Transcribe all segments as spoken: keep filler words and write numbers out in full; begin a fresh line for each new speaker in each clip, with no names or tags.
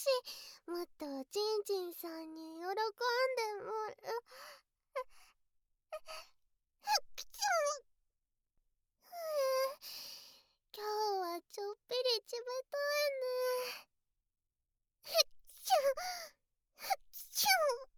し、もっとおちんちんさんに喜んでもらう。くちゃん。今日はちょっぴり冷たいね。くちゃん。くちゃん。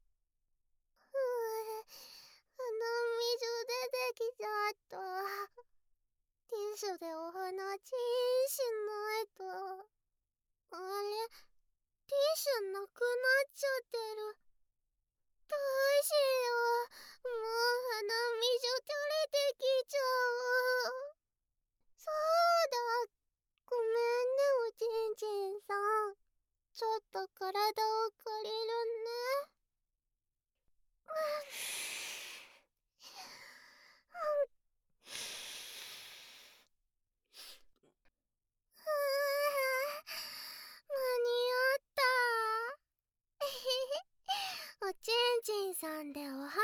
鼻水出てきちゃった。ティッシュでお鼻チンしないと。あれ、ティッシュなくなっちゃってる。どうしよう。もう鼻水垂れてきちゃう。そうだ。ごめんね、おちんちんさん。ちょっと体を借りるね。間に合った。おちんちんさんでお花を噛んじゃった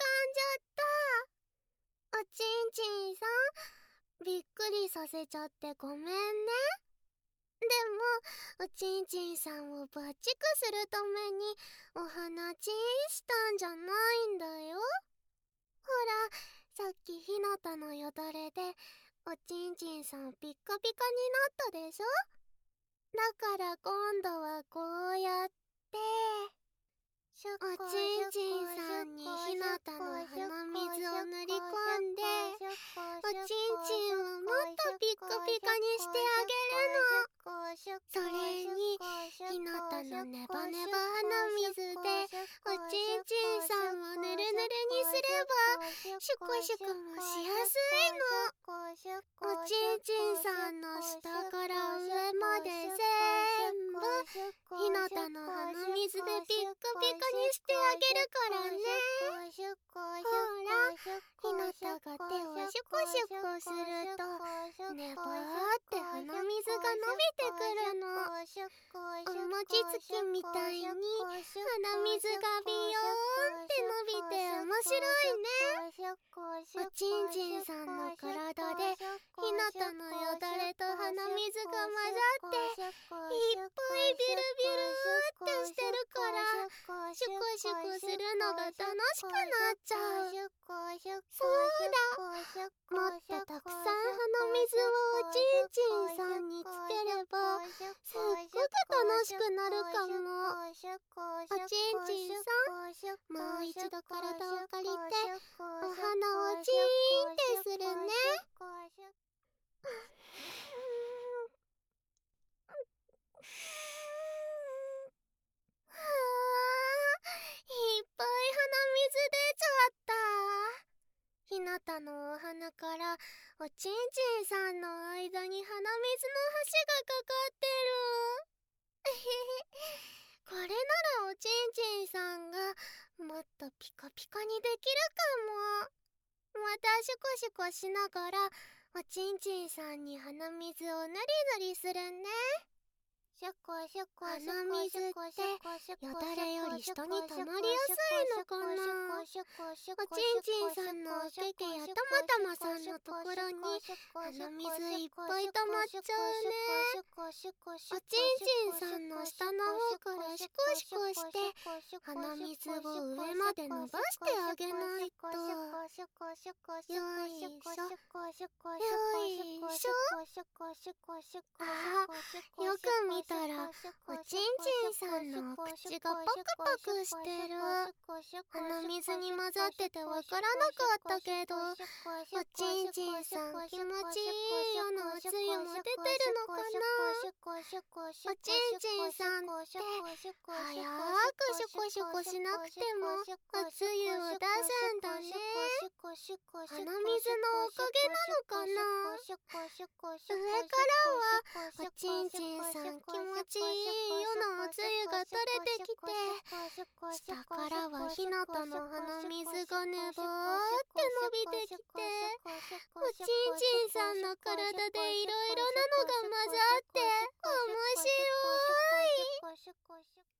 。おちんちんさん、びっくりさせちゃってごめんね。でも、おちんちんさんをバッチクするためにお花チンしたんじゃないんだよ。ほら、さっきひなたのよだれでおちんちんさんピッカピカになったでしょ。だから今度はこうやって、おちんちんさんにひなたの鼻水を塗り込んで、おちんちんをもっとピッカピカにしてあげるの。それに、ひなたのネバネバ鼻水でおちんちんさんをぬるぬるにすれば、シュコシュコもしやすいの。おちんちんさんの下から上まで全部ひなたの鼻水でピッカピカにしてあげるからね。ほら、ひなたが手をシュコシュコすると、ねばーって鼻水が伸びてくるの。お餅つきみたいに鼻水がビヨーンって伸びて面白いね。おちんちんさんの体でひなたのよだれと鼻水が混ざっていっぱいビルビルってしてるから、シュコシュコするのが楽しくなっちゃう。そうだ、もっとたくさん鼻水をおちんちんさんにつければすっごく楽しくなるかも。おちんちんさん、もう一度体を借りてお花をチーンってするね。はあ、いっぱい鼻水出ちゃった。ひなたのお花からおちんちんさんの間に鼻水の橋がかかってる。これならおちんちんさんがもっとピカピカにできるかも。またシュコシュコしながらおちんちんさんに鼻水をぬりぬりするね。鼻水ってよだれより下に溜まりやすいのかな。おちんちんさんのおけけやたまたまさんのところに鼻水いっぱい溜まっちゃうね。おちんちんさんの下の方からシコシコして鼻水を上まで伸ばしてあげないと。よいしょよいしょ。あ、よく見たらおちんちんさんのお口がパクパクしてる。鼻水に混ざっててわからなかったけど、おちんちんさん気持ちいいようなおつゆも出てるのかな。おちんちんさんって早くシュコシュコしなくてもおつゆを出すんだね。鼻水のおかげなのかな。上からはおちんちんさん気持ちいいようなおつゆが垂れてきて、下からはひなたの鼻水がねばーって伸びてきて、おちんちんさんの体でいろいろなのが混ざって面白い。